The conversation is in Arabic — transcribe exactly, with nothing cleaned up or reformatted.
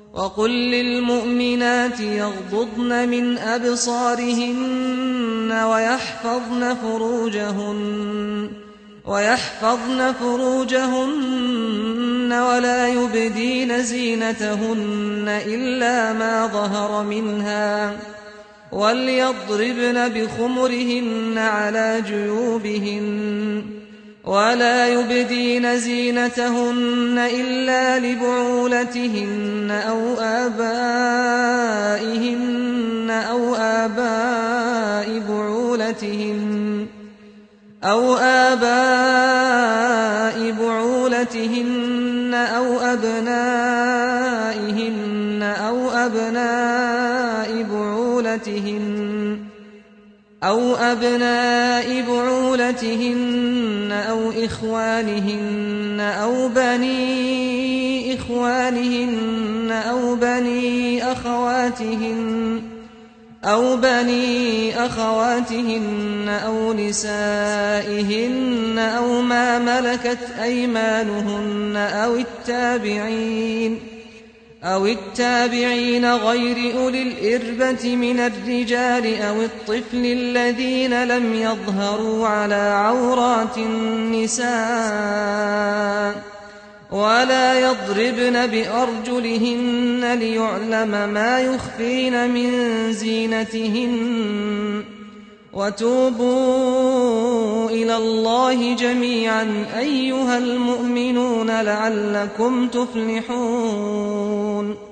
وقل للمؤمنات يغضضن من أبصارهن ويحفظن فروجهن ويحفظن فروجهن ولا يبدين زينتهن إلا ما ظهر منها وليضربن بخمرهن على جيوبهن ولا يبدين زينتهن إلا لبعولتهن أو آبائهن أو آباء بعولتهن أو آباء بعولتهن أو أبنائهن أو أبناء بعولتهن أو أبناء بعولتهن أو إخوانهن أو بني إخوانهن أو بني أخواتهن أو بني أخواتهن أو نسائهن أو ما ملكت أيمانهن أو التابعين أو التابعين غير أولي الإربة من الرجال أو الطفل الذين لم يظهروا على عورات النساء ولا يضربن بأرجلهن ليعلم ما يخفين من زينتهن وتوبوا إلى الله جميعا أيها المؤمنون لعلكم تفلحون